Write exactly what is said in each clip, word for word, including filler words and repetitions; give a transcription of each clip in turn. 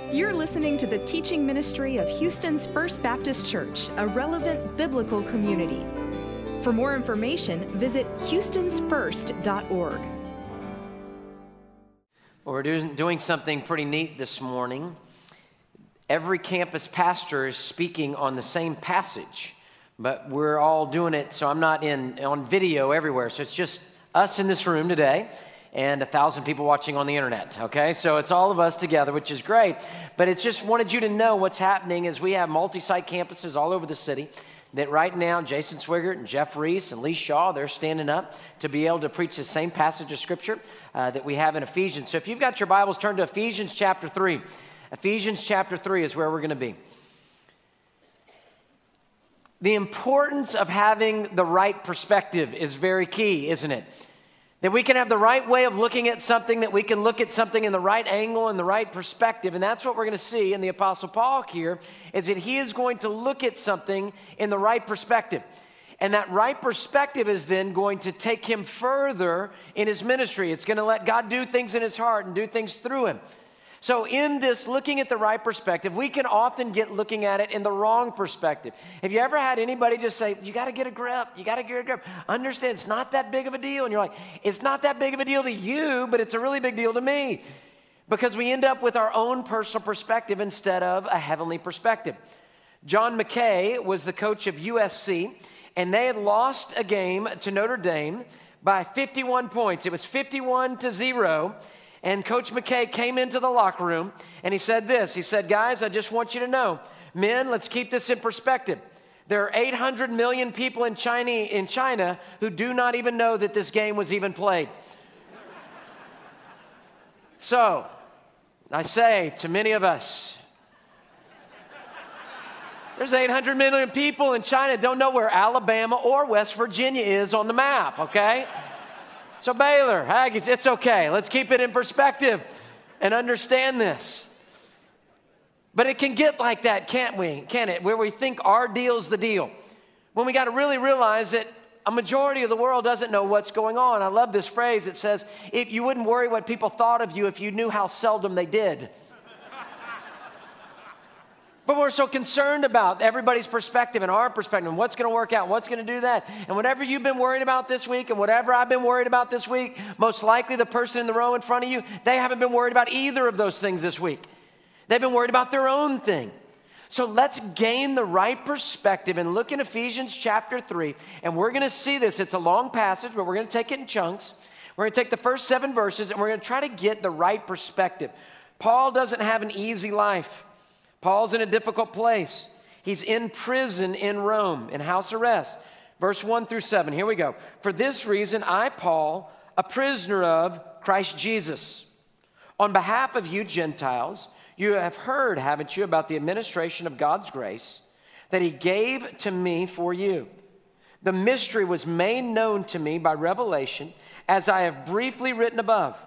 You're listening to the teaching ministry of Houston's First Baptist Church, a relevant biblical community. For more information, visit houstons first dot org. Well, we're doing, doing something pretty neat this morning. Every campus pastor is speaking on the same passage, but we're all doing it, so I'm not in on video everywhere. So it's just us in this room today and a thousand people watching on the internet, okay? So it's all of us together, which is great. But it's just wanted you to know what's happening as we have multi-site campuses all over the city, that right now Jason Swigert and Jeff Reese and Lee Shaw, they're standing up to be able to preach the same passage of Scripture uh, that we have in Ephesians. So if you've got your Bibles, turn to Ephesians chapter three. Ephesians chapter three is where we're going to be. The importance of having the right perspective is very key, isn't it? That we can have the right way of looking at something, that we can look at something in the right angle and the right perspective. And that's what we're going to see in the Apostle Paul here, is that he is going to look at something in the right perspective. And that right perspective is then going to take him further in his ministry. It's going to let God do things in his heart and do things through him. So in this looking at the right perspective, we can often get looking at it in the wrong perspective. Have you ever had anybody just say, you got to get a grip, you got to get a grip. Understand, it's not that big of a deal. And you're like, it's not that big of a deal to you, but it's a really big deal to me. Because we end up with our own personal perspective instead of a heavenly perspective. John McKay was the coach of U S C, and they had lost a game to Notre Dame by fifty-one points. It was fifty-one to zero. And Coach McKay came into the locker room and he said this. He said, guys, I just want you to know, men, let's keep this in perspective. There are eight hundred million people in China, in China who do not even know that this game was even played. So, I say to many of us, there's eight hundred million people in China that don't know where Alabama or West Virginia is on the map, okay? So Baylor, Aggies, it's okay. Let's keep it in perspective and understand this. But it can get like that, can't we? Can it? Where we think our deal's the deal. When we got to really realize that a majority of the world doesn't know what's going on. I love this phrase. It says, if you wouldn't worry what people thought of you if you knew how seldom they did. But we're so concerned about everybody's perspective and our perspective and what's going to work out, what's going to do that. And whatever you've been worried about this week and whatever I've been worried about this week, most likely the person in the row in front of you, they haven't been worried about either of those things this week. They've been worried about their own thing. So let's gain the right perspective and look in Ephesians chapter three. And we're going to see this. It's a long passage, but we're going to take it in chunks. We're going to take the first seven verses and we're going to try to get the right perspective. Paul doesn't have an easy life. Paul's in a difficult place. He's in prison in Rome, in house arrest. Verse one through seven, here we go. For this reason, I, Paul, a prisoner of Christ Jesus, on behalf of you Gentiles, you have heard, haven't you, about the administration of God's grace that he gave to me for you. The mystery was made known to me by revelation, as I have briefly written above.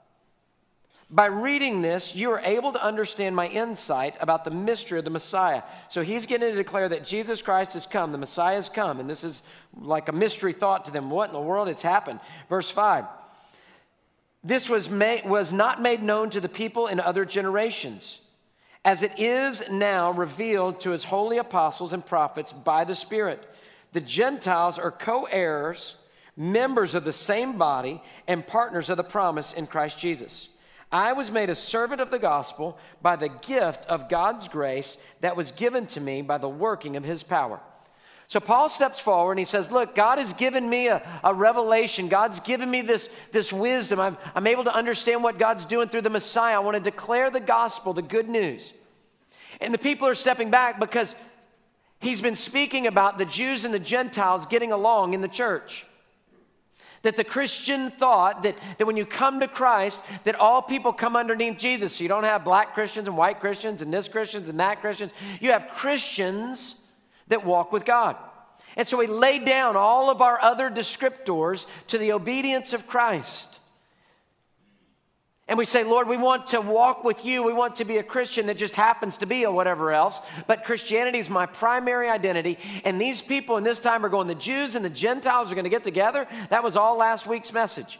By reading this, you are able to understand my insight about the mystery of the Messiah. So he's getting to declare that Jesus Christ has come, the Messiah has come, and this is like a mystery thought to them. What in the world has happened? Verse five, this was, made, was not made known to the people in other generations, as it is now revealed to his holy apostles and prophets by the Spirit. The Gentiles are co-heirs, members of the same body, and partners of the promise in Christ Jesus. I was made a servant of the gospel by the gift of God's grace that was given to me by the working of his power. So Paul steps forward and he says, look, God has given me a, a revelation. God's given me this, this wisdom. I'm, I'm able to understand what God's doing through the Messiah. I want to declare the gospel, the good news. And the people are stepping back because he's been speaking about the Jews and the Gentiles getting along in the church. That the Christian thought that, that when you come to Christ, that all people come underneath Jesus. So you don't have black Christians and white Christians and this Christians and that Christians. You have Christians that walk with God. And so we lay down all of our other descriptors to the obedience of Christ. And we say, Lord, we want to walk with you. We want to be a Christian that just happens to be a whatever else. But Christianity is my primary identity. And these people in this time are going, the Jews and the Gentiles are going to get together. That was all last week's message.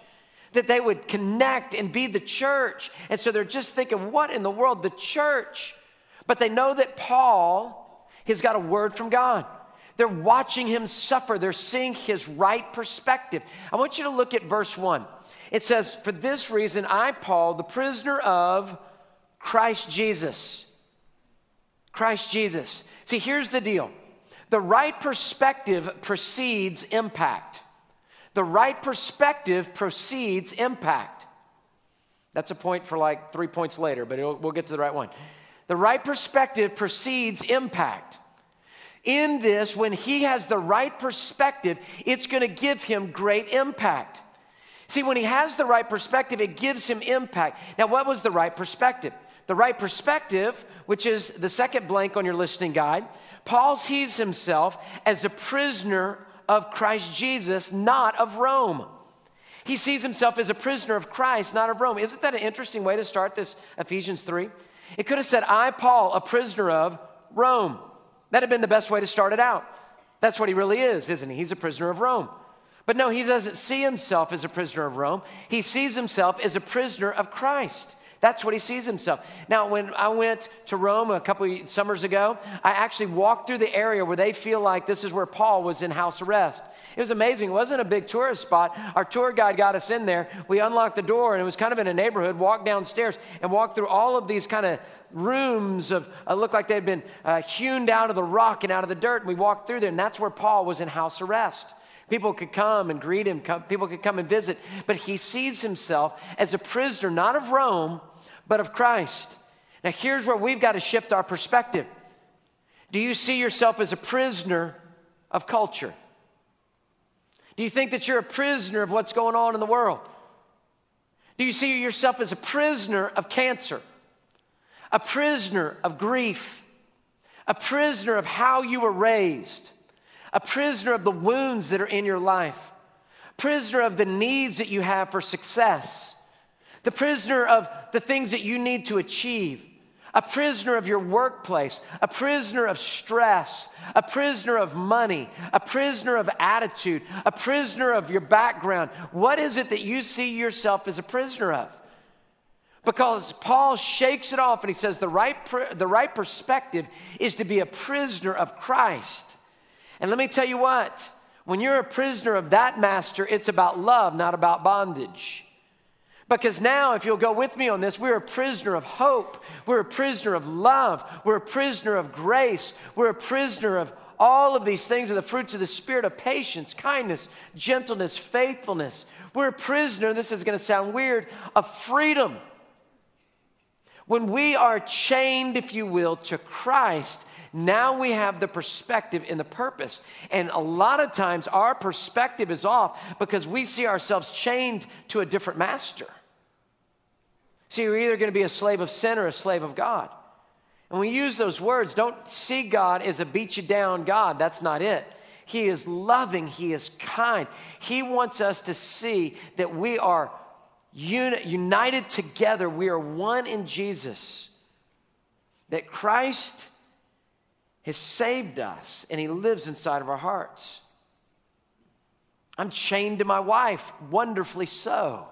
that they would connect and be the church. And so they're just thinking, what in the world, the church? But they know that Paul has got a word from God. They're watching him suffer. They're seeing his right perspective. I want you to look at verse one. It says, for this reason, I, Paul, the prisoner of Christ Jesus. Christ Jesus. See, here's the deal. The right perspective precedes impact. The right perspective precedes impact. That's a point for like three points later, but we'll get to the right one. The right perspective precedes impact. In this, when he has the right perspective, it's going to give him great impact. See, when he has the right perspective, it gives him impact. Now, what was the right perspective? The right perspective, which is the second blank on your listening guide, Paul sees himself as a prisoner of Christ Jesus, not of Rome. He sees himself as a prisoner of Christ, not of Rome. Isn't that an interesting way to start this Ephesians three? It could have said, I, Paul, a prisoner of Rome. That'd have been the best way to start it out. That's what he really is, isn't he? He's a prisoner of Rome. But no, he doesn't see himself as a prisoner of Rome. He sees himself as a prisoner of Christ. That's what he sees himself. Now, when I went to Rome a couple of summers ago, I actually walked through the area where they feel like this is where Paul was in house arrest. It was amazing. It wasn't a big tourist spot. Our tour guide got us in there. We unlocked the door, and it was kind of in a neighborhood, walked downstairs, and walked through all of these kind of rooms of, uh, looked like they'd been uh, hewn out of the rock and out of the dirt, and we walked through there, and that's where Paul was in house arrest. People could come and greet him. Come, people could come and visit. But he sees himself as a prisoner, not of Rome, but of Christ. Now, here's where we've got to shift our perspective. Do you see yourself as a prisoner of culture? Do you think that you're a prisoner of what's going on in the world? Do you see yourself as a prisoner of cancer? A prisoner of grief? A prisoner of how you were raised? A prisoner of the wounds that are in your life? Prisoner of the needs that you have for success? The prisoner of the things that you need to achieve? A prisoner of your workplace? A prisoner of stress? A prisoner of money? A prisoner of attitude? A prisoner of your background? What is it that you see yourself as a prisoner of? Because Paul shakes it off and he says the right, the right perspective is to be a prisoner of Christ. And let me tell you what, when you're a prisoner of that master, it's about love, not about bondage. Because now, if you'll go with me on this, we're a prisoner of hope. We're a prisoner of love. We're a prisoner of grace. We're a prisoner of all of these things are the fruits of the Spirit of patience, kindness, gentleness, faithfulness. We're a prisoner, this is going to sound weird, of freedom. When we are chained, if you will, to Christ, now we have the perspective and the purpose. And a lot of times our perspective is off because we see ourselves chained to a different master. See, you're either going to be a slave of sin or a slave of God. And when we use those words, don't see God as a beat you down God. That's not it. He is loving. He is kind. He wants us to see that we are uni- united together. We are one in Jesus. That Christ has saved us, and he lives inside of our hearts. I'm chained to my wife, wonderfully so,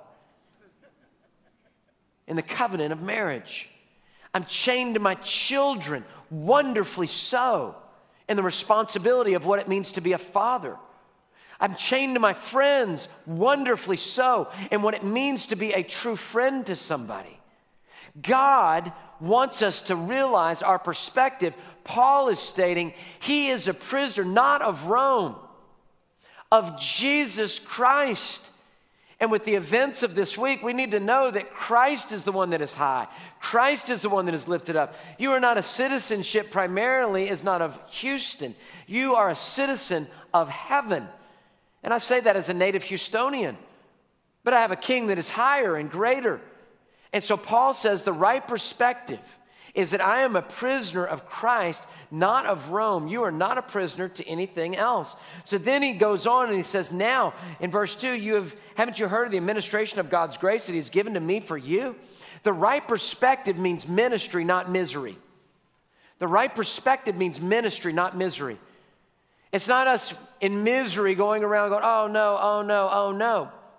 in the covenant of marriage. I'm chained to my children, wonderfully so, in the responsibility of what it means to be a father. I'm chained to my friends, wonderfully so, in what it means to be a true friend to somebody. God wants us to realize our perspective. Paul is stating he is a prisoner, not of Rome, of Jesus Christ. And with the events of this week, we need to know that Christ is the one that is high. Christ is the one that is lifted up. You are not a citizenship primarily is not of Houston. You are a citizen of heaven. And I say that as a native Houstonian. But I have a king that is higher and greater. And so Paul says the right perspective is that I am a prisoner of Christ, not of Rome. You are not a prisoner to anything else. So then he goes on and he says, now, in verse two, you have, haven't you heard of the administration of God's grace that he's given to me for you? The right perspective means ministry, not misery. The right perspective means ministry, not misery. It's not us in misery going around going, oh no, oh no, oh no.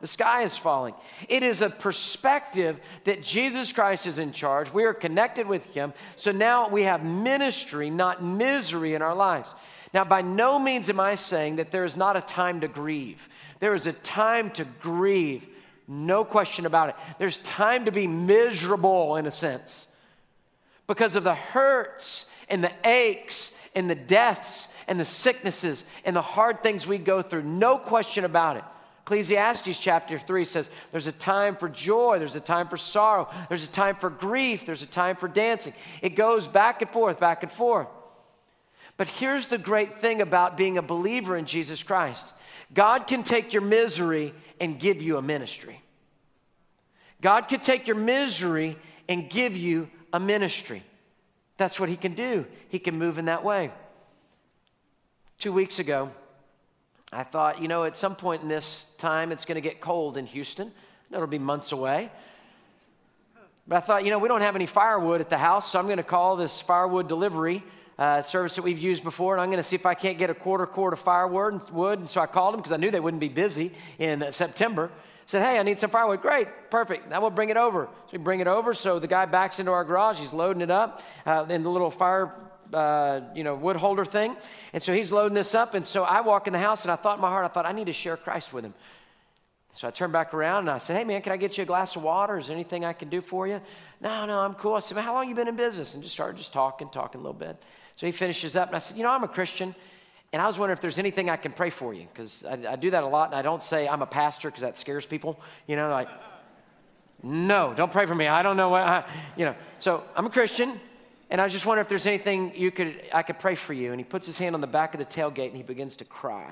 The sky is falling. It is a perspective that Jesus Christ is in charge. We are connected with him. So now we have ministry, not misery in our lives. Now, by no means am I saying that there is not a time to grieve. There is a time to grieve, no question about it. There's time to be miserable in a sense because of the hurts and the aches and the deaths and the sicknesses and the hard things we go through. No question about it. Ecclesiastes chapter three says there's a time for joy, there's a time for sorrow, there's a time for grief, there's a time for dancing. It goes back and forth, back and forth. But here's the great thing about being a believer in Jesus Christ. God can take your misery and give you a ministry. God can take your misery and give you a ministry. That's what he can do. He can move in that way. Two weeks ago, I thought, you know, at some point in this time, it's going to get cold in Houston. It'll be months away. But I thought, you know, we don't have any firewood at the house, so I'm going to call this firewood delivery uh, service that we've used before, and I'm going to see if I can't get a quarter cord of firewood. And, wood. And so I called them because I knew they wouldn't be busy in uh, September. Said, hey, I need some firewood. Great, perfect. Now we'll bring it over. So we bring it over. So the guy backs into our garage. He's loading it up uh, in the little fire Uh, you know, wood holder thing. And so he's loading this up. And so I walk in the house and I thought in my heart, I thought, I need to share Christ with him. So I turned back around and I said, hey man, can I get you a glass of water? Is there anything I can do for you? No, no, I'm cool. I said, man, how long you been in business? And just started just talking, talking a little bit. So he finishes up and I said, you know, I'm a Christian. And I was wondering if there's anything I can pray for you. Because I, I do that a lot. And I don't say I'm a pastor because that scares people. You know, like, no, don't pray for me. I don't know what, I, you know. So I'm a Christian. And I was just wondering if there's anything you could I could pray for you. And he puts his hand on the back of the tailgate and he begins to cry.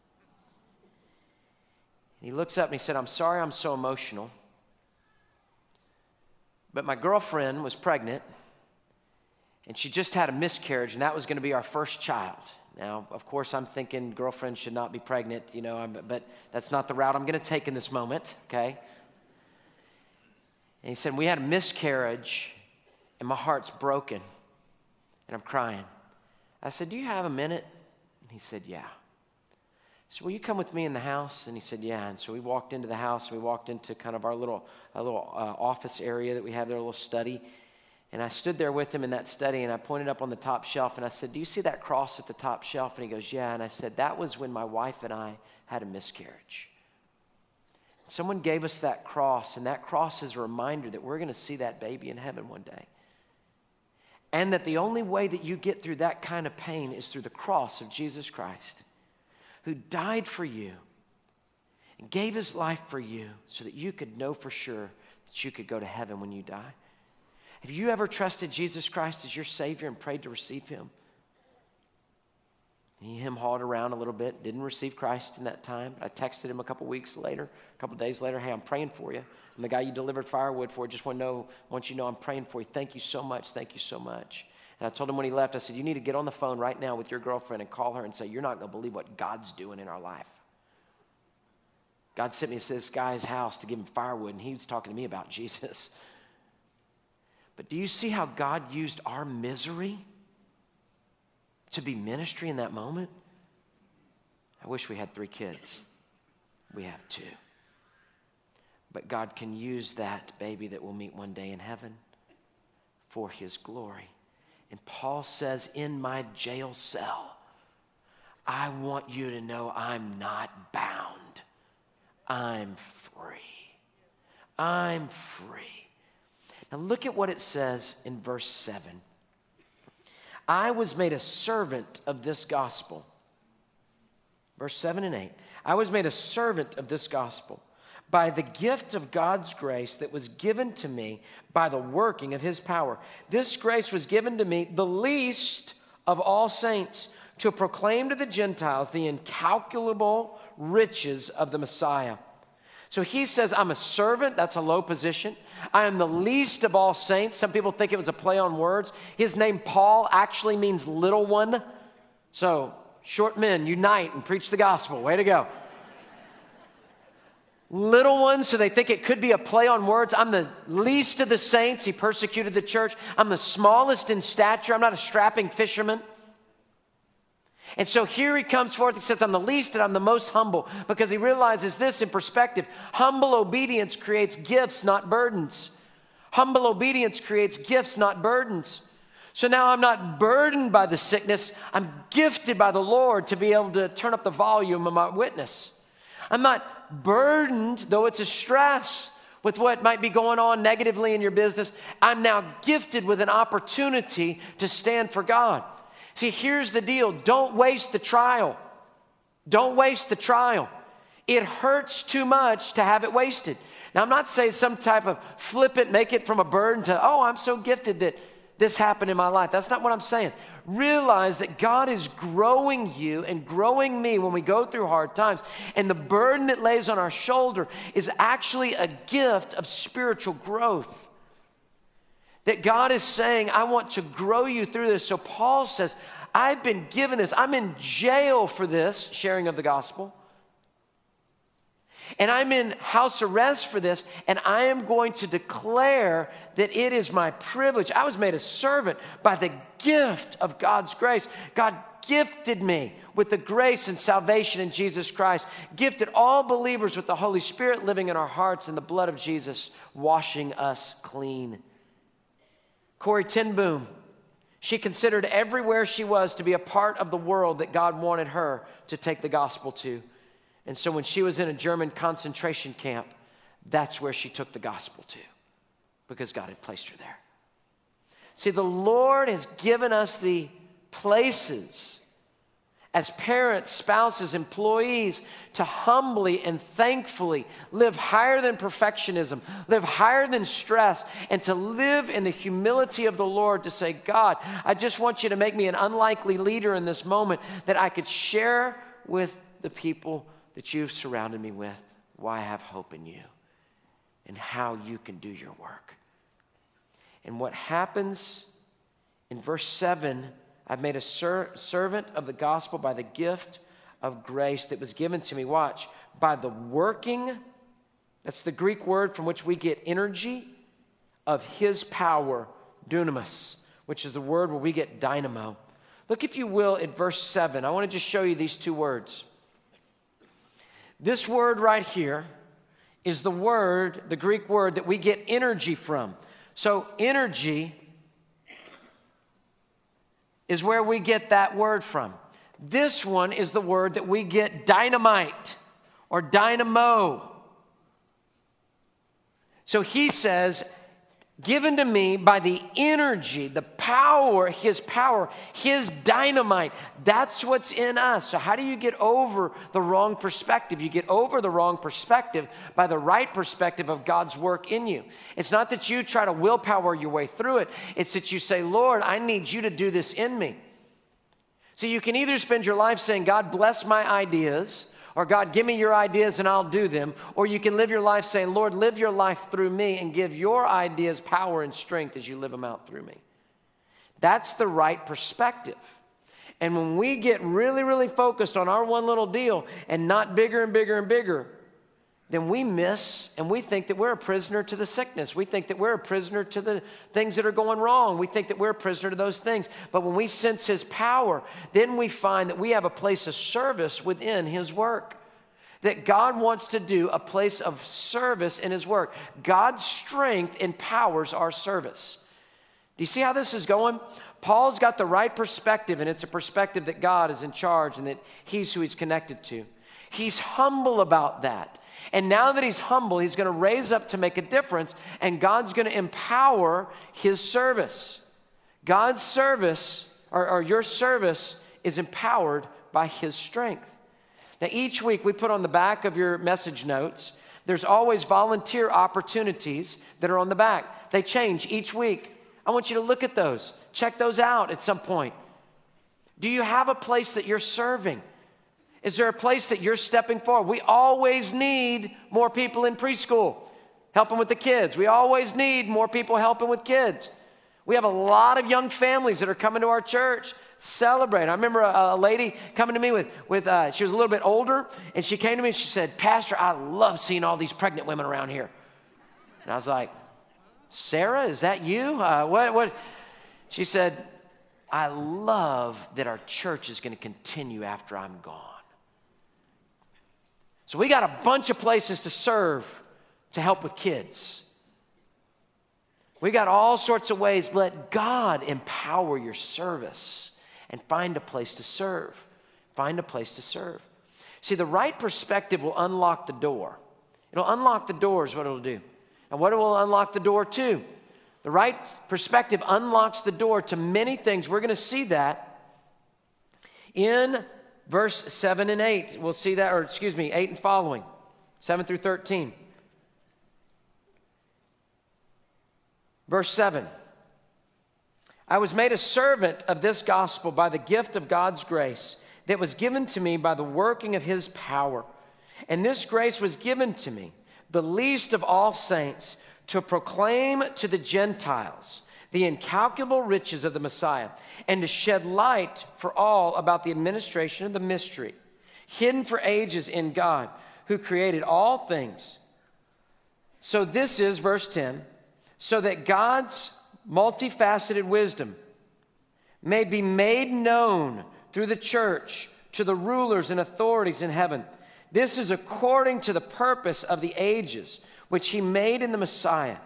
And he looks up and he said, I'm sorry I'm so emotional. But my girlfriend was pregnant and she just had a miscarriage and that was going to be our first child. Now, of course, I'm thinking girlfriends should not be pregnant, you know, I'm, but that's not the route I'm going to take in this moment, okay? And he said, we had a miscarriage. And my heart's broken, and I'm crying. I said, do you have a minute? And he said, yeah. I said, will you come with me in the house? And he said, yeah. And so we walked into the house. We walked into kind of our little, our little uh, office area that we have there, a little study. And I stood there with him in that study, and I pointed up on the top shelf, and I said, do you see that cross at the top shelf? And he goes, yeah. And I said, that was when my wife and I had a miscarriage. Someone gave us that cross, and that cross is a reminder that we're going to see that baby in heaven one day. And that the only way that you get through that kind of pain is through the cross of Jesus Christ, who died for you and gave his life for you so that you could know for sure that you could go to heaven when you die. Have you ever trusted Jesus Christ as your Savior and prayed to receive him? He him-hawed around a little bit, didn't receive Christ in that time. I texted him a couple weeks later, a couple days later, hey, I'm praying for you. I'm the guy you delivered firewood for. Just want to know, want you to know I'm praying for you. Thank you so much. Thank you so much. And I told him when he left, I said, you need to get on the phone right now with your girlfriend and call her and say, you're not going to believe what God's doing in our life. God sent me to this guy's house to give him firewood, and he was talking to me about Jesus. But do you see how God used our misery to be ministry in that moment? I wish we had three kids. We have two. But God can use that baby that we'll meet one day in heaven for his glory. And Paul says, in my jail cell, I want you to know I'm not bound. I'm free. I'm free. Now look at what it says in verse seven. I was made a servant of this gospel. Verse seven and eight. I was made a servant of this gospel by the gift of God's grace that was given to me by the working of his power. This grace was given to me, the least of all saints, to proclaim to the Gentiles the incalculable riches of the Messiah. So he says, I'm a servant. That's a low position. I am the least of all saints. Some people think it was a play on words. His name, Paul, actually means little one. So short men, unite and preach the gospel. Way to go. Little ones, so they think it could be a play on words. I'm the least of the saints. He persecuted the church. I'm the smallest in stature. I'm not a strapping fisherman. And so here he comes forth. He says, I'm the least and I'm the most humble, because he realizes this in perspective. Humble obedience creates gifts, not burdens. Humble obedience creates gifts, not burdens. So now I'm not burdened by the sickness. I'm gifted by the Lord to be able to turn up the volume of my witness. I'm not burdened, though it's a stress, with what might be going on negatively in your business. I'm now gifted with an opportunity to stand for God. See, here's the deal. Don't waste the trial. Don't waste the trial. It hurts too much to have it wasted. Now, I'm not saying some type of flip it, make it from a burden to, oh, I'm so gifted that this happened in my life. That's not what I'm saying. Realize that God is growing you and growing me when we go through hard times. And the burden that lays on our shoulder is actually a gift of spiritual growth. That God is saying, I want to grow you through this. So Paul says, I've been given this. I'm in jail for this sharing of the gospel. And I'm in house arrest for this, and I am going to declare that it is my privilege. I was made a servant by the gift of God's grace. God gifted me with the grace and salvation in Jesus Christ, gifted all believers with the Holy Spirit living in our hearts and the blood of Jesus washing us clean. Corrie ten Boom, she considered everywhere she was to be a part of the world that God wanted her to take the gospel to. And so when she was in a German concentration camp, that's where she took the gospel to, because God had placed her there. See, the Lord has given us the places as parents, spouses, employees to humbly and thankfully live higher than perfectionism, live higher than stress, and to live in the humility of the Lord to say, God, I just want you to make me an unlikely leader in this moment that I could share with the people that you've surrounded me with, why I have hope in you and how you can do your work. And what happens in verse seven, I've made a ser- servant of the gospel by the gift of grace that was given to me. Watch, by the working, that's the Greek word from which we get energy, of his power, dunamis, which is the word where we get dynamo. Look, if you will, at verse seven. I want to just show you these two words. This word right here is the word, the Greek word that we get energy from. So energy is where we get that word from. This one is the word that we get dynamite or dynamo. So he says, given to me by the energy, the power, his power, his dynamite. That's what's in us. So how do you get over the wrong perspective? You get over the wrong perspective by the right perspective of God's work in you. It's not that you try to willpower your way through it. It's that you say, Lord, I need you to do this in me. So you can either spend your life saying, God, bless my ideas, or God, give me your ideas and I'll do them. Or you can live your life saying, Lord, live your life through me and give your ideas power and strength as you live them out through me. That's the right perspective. And when we get really, really focused on our one little deal and not bigger and bigger and bigger, then we miss and we think that we're a prisoner to the sickness. We think that we're a prisoner to the things that are going wrong. We think that we're a prisoner to those things. But when we sense his power, then we find that we have a place of service within his work. That God wants to do a place of service in his work. God's strength empowers our service. Do you see how this is going? Paul's got the right perspective, and it's a perspective that God is in charge and that he's who he's connected to. He's humble about that. And now that he's humble, he's going to raise up to make a difference, and God's going to empower his service. God's service, or, or your service, is empowered by his strength. Now, each week we put on the back of your message notes, there's always volunteer opportunities that are on the back. They change each week. I want you to look at those. Check those out at some point. Do you have a place that you're serving? Is there a place that you're stepping forward? We always need more people in preschool helping with the kids. We always need more people helping with kids. We have a lot of young families that are coming to our church. Celebrate. I remember a, a lady coming to me with, with uh, she was a little bit older, and she came to me and she said, Pastor, I love seeing all these pregnant women around here. And I was like, Sarah, is that you? Uh, what, what? She said, I love that our church is going to continue after I'm gone. So we got a bunch of places to serve to help with kids. We got all sorts of ways. Let God empower your service and find a place to serve. Find a place to serve. See, the right perspective will unlock the door. It'll unlock the door is what it'll do. And what it will unlock the door to? The right perspective unlocks the door to many things. We're going to see that in verse seven and eight. We'll see that, or excuse me, eight and following, seven through thirteen. Verse seven. I was made a servant of this gospel by the gift of God's grace that was given to me by the working of his power. And this grace was given to me, the least of all saints, to proclaim to the Gentiles the incalculable riches of the Messiah, and to shed light for all about the administration of the mystery, hidden for ages in God, who created all things. So this is, verse ten, so that God's multifaceted wisdom may be made known through the church to the rulers and authorities in heaven. This is according to the purpose of the ages, which he made in the Messiah,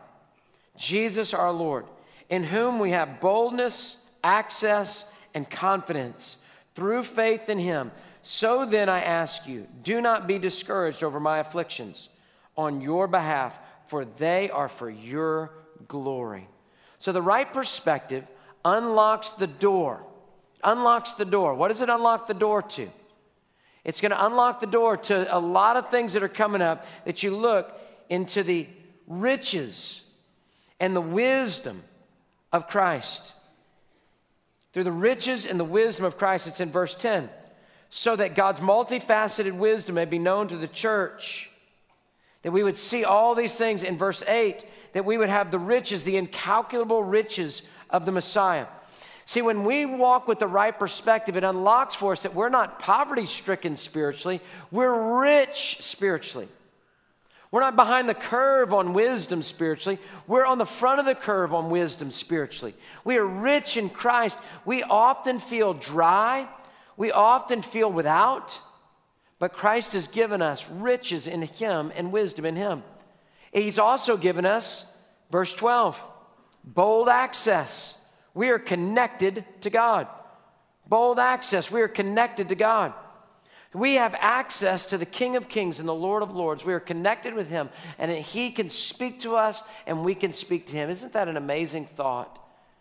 Jesus our Lord, in whom we have boldness, access, and confidence through faith in him. So then I ask you, do not be discouraged over my afflictions on your behalf, for they are for your glory. So the right perspective unlocks the door. Unlocks the door. What does it unlock the door to? It's going to unlock the door to a lot of things that are coming up, that you look into the riches and the wisdom of Christ. Through the riches and the wisdom of Christ, it's in verse ten. So that God's multifaceted wisdom may be known to the church. That we would see all these things in verse eight. That we would have the riches, the incalculable riches of the Messiah. See, when we walk with the right perspective, it unlocks for us that we're not poverty-stricken spiritually. We're rich spiritually. We're not behind the curve on wisdom spiritually. We're on the front of the curve on wisdom spiritually. We are rich in Christ. We often feel dry. We often feel without. But Christ has given us riches in him and wisdom in him. He's also given us, verse twelve, bold access. We are connected to God. Bold access. We are connected to God. We have access to the King of Kings and the Lord of Lords. We are connected with him, and he can speak to us, and we can speak to him. Isn't that an amazing thought?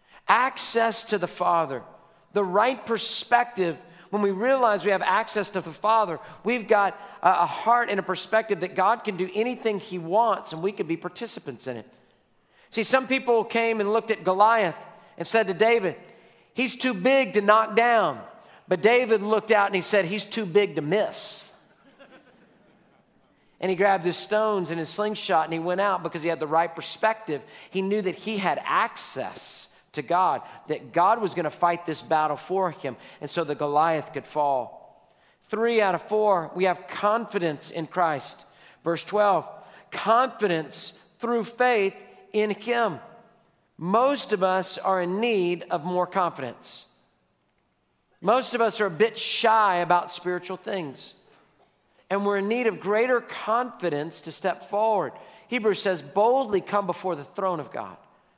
Access to the Father. The right perspective. When we realize we have access to the Father, we've got a heart and a perspective that God can do anything he wants, and we can be participants in it. See, some people came and looked at Goliath and said to David, he's too big to knock down. But David looked out and he said, he's too big to miss. And he grabbed his stones and his slingshot and he went out because he had the right perspective. He knew that he had access to God, that God was going to fight this battle for him, and so the Goliath could fall. Three out of four, we have confidence in Christ. Verse twelve, confidence through faith in him. Most of us are in need of more confidence. Most of us are a bit shy about spiritual things. And we're in need of greater confidence to step forward. Hebrews says, boldly come before the throne of God.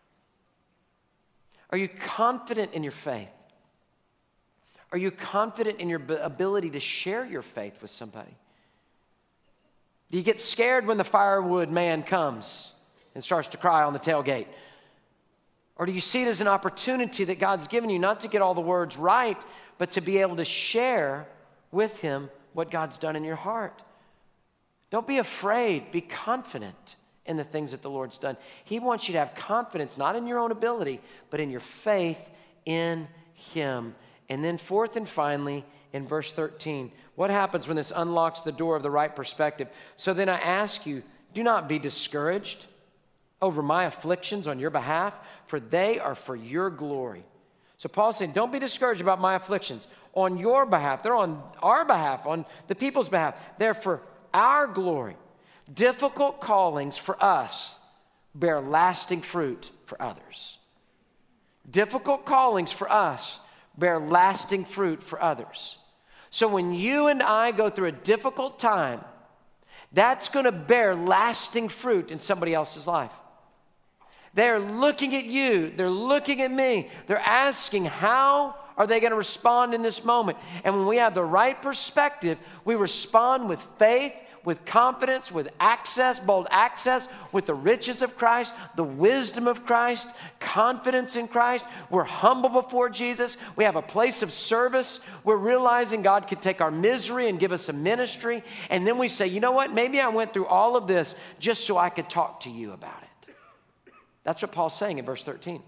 Are you confident in your faith? Are you confident in your ability to share your faith with somebody? Do you get scared when the firewood man comes and starts to cry on the tailgate? Or do you see it as an opportunity that God's given you not to get all the words right, but to be able to share with him what God's done in your heart? Don't be afraid. Be confident in the things that the Lord's done. He wants you to have confidence, not in your own ability, but in your faith in him. And then fourth and finally, in verse thirteen, what happens when this unlocks the door of the right perspective? So then I ask you, do not be discouraged over my afflictions on your behalf, for they are for your glory. So Paul's saying, don't be discouraged about my afflictions on your behalf. They're on our behalf, on the people's behalf. They're for our glory. Difficult callings for us bear lasting fruit for others. Difficult callings for us bear lasting fruit for others. So when you and I go through a difficult time, that's going to bear lasting fruit in somebody else's life. They're looking at you. They're looking at me. They're asking, how are they going to respond in this moment? And when we have the right perspective, we respond with faith, with confidence, with access, bold access, with the riches of Christ, the wisdom of Christ, confidence in Christ. We're humble before Jesus. We have a place of service. We're realizing God can take our misery and give us a ministry. And then we say, you know what? Maybe I went through all of this just so I could talk to you about it. That's what Paul's saying in verse thirteen.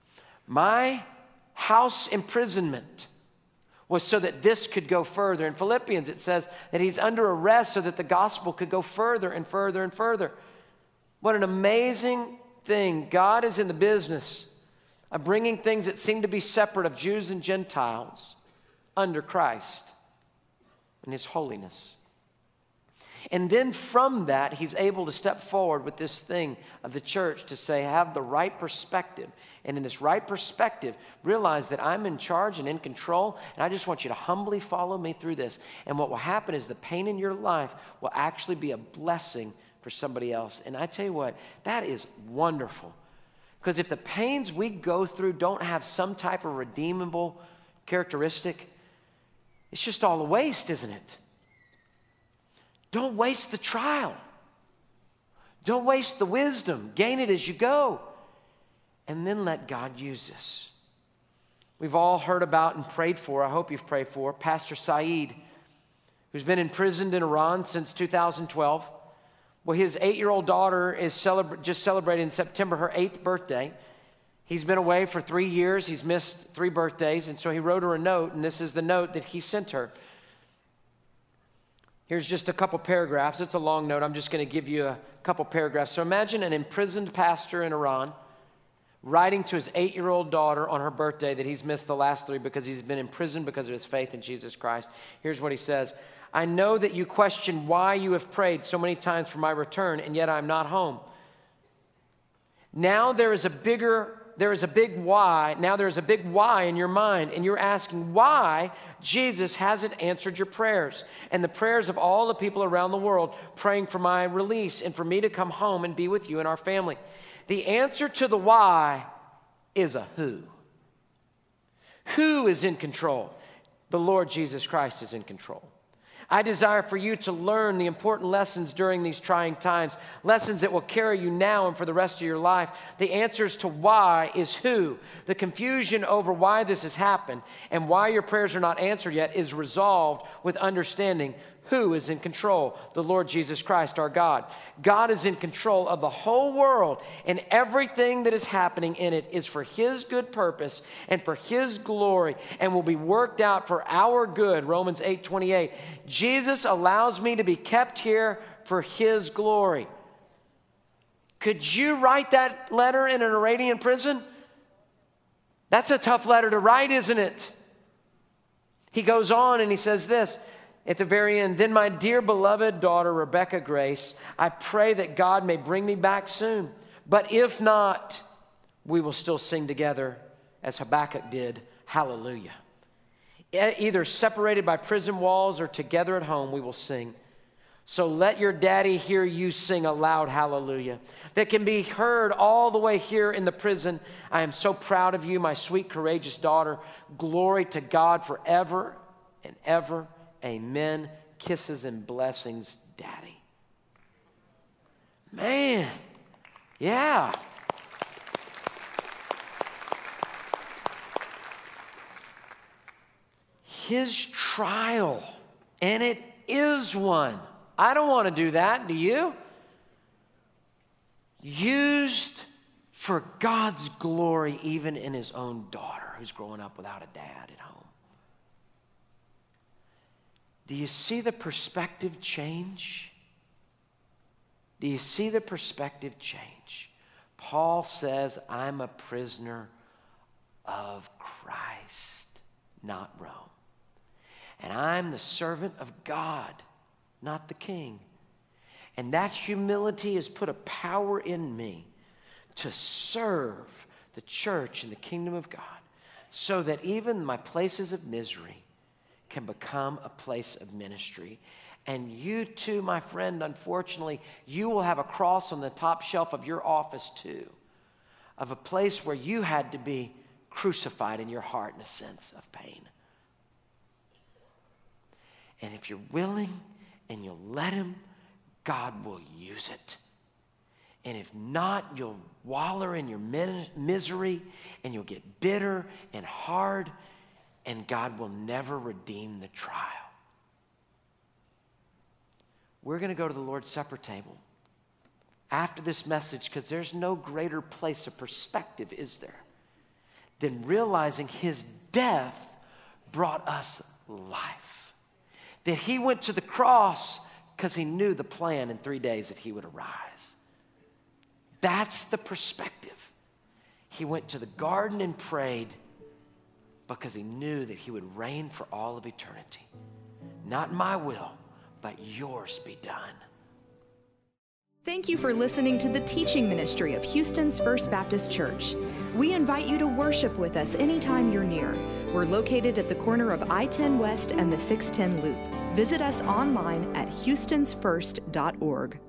My house imprisonment was so that this could go further. In Philippians, it says that he's under arrest so that the gospel could go further and further and further. What an amazing thing. God is in the business of bringing things that seem to be separate of Jews and Gentiles under Christ and his holiness. And then from that, he's able to step forward with this thing of the church to say, have the right perspective. And in this right perspective, realize that I'm in charge and in control, and I just want you to humbly follow me through this. And what will happen is the pain in your life will actually be a blessing for somebody else. And I tell you what, that is wonderful. Because if the pains we go through don't have some type of redeemable characteristic, it's just all a waste, isn't it? Don't waste the trial. Don't waste the wisdom. Gain it as you go. And then let God use us. We've all heard about and prayed for, I hope you've prayed for, Pastor Saeed, who's been imprisoned in Iran since two thousand twelve. Well, his eight-year-old daughter is celebra- just celebrated in September her eighth birthday. He's been away for three years. He's missed three birthdays. And so he wrote her a note, and this is the note that he sent her. Here's just a couple paragraphs. It's a long note. I'm just going to give you a couple paragraphs. So imagine an imprisoned pastor in Iran writing to his eight-year-old daughter on her birthday that he's missed the last three because he's been imprisoned because of his faith in Jesus Christ. Here's what he says. I know that you question why you have prayed so many times for my return, and yet I'm not home. Now there is a bigger There is a big why. Now there is a big why in your mind, and you're asking why Jesus hasn't answered your prayers and the prayers of all the people around the world praying for my release and for me to come home and be with you and our family. The answer to the why is a who. Who is in control? The Lord Jesus Christ is in control. I desire for you to learn the important lessons during these trying times, lessons that will carry you now and for the rest of your life. The answers to why is who. The confusion over why this has happened and why your prayers are not answered yet is resolved with understanding who is in control. The Lord Jesus Christ, our God. God is in control of the whole world, and everything that is happening in it is for his good purpose and for his glory and will be worked out for our good. Romans eight twenty-eight. Jesus allows me to be kept here for his glory. Could you write that letter in an Iranian prison? That's a tough letter to write, isn't it? He goes on and he says this at the very end. Then my dear beloved daughter, Rebecca Grace, I pray that God may bring me back soon. But if not, we will still sing together as Habakkuk did, hallelujah. Either separated by prison walls or together at home, we will sing. So let your daddy hear you sing a loud hallelujah that can be heard all the way here in the prison. I am so proud of you, my sweet, courageous daughter. Glory to God forever and ever. Amen. Kisses and blessings, Daddy. Man, yeah. His trial, and it is one. I don't want to do that, do you? Used for God's glory, even in his own daughter who's growing up without a dad at home. Do you see the perspective change? Do you see the perspective change? Paul says, I'm a prisoner of Christ, not Rome. And I'm the servant of God, not the king. And that humility has put a power in me to serve the church and the kingdom of God, so that even my places of misery can become a place of ministry. And you too, my friend, unfortunately, you will have a cross on the top shelf of your office too, of a place where you had to be crucified in your heart in a sense of pain. And if you're willing and you'll let him, God will use it. And if not, you'll waller in your misery and you'll get bitter and hard, and God will never redeem the trial. We're going to go to the Lord's Supper table after this message, because there's no greater place of perspective, is there, than realizing his death brought us life. That he went to the cross because he knew the plan in three days that he would arise. That's the perspective. He went to the garden and prayed because he knew that he would reign for all of eternity. Not my will, but yours be done. Thank you for listening to the teaching ministry of Houston's First Baptist Church. We invite you to worship with us anytime you're near. We're located at the corner of I ten West and the six ten Loop. Visit us online at houstons first dot org.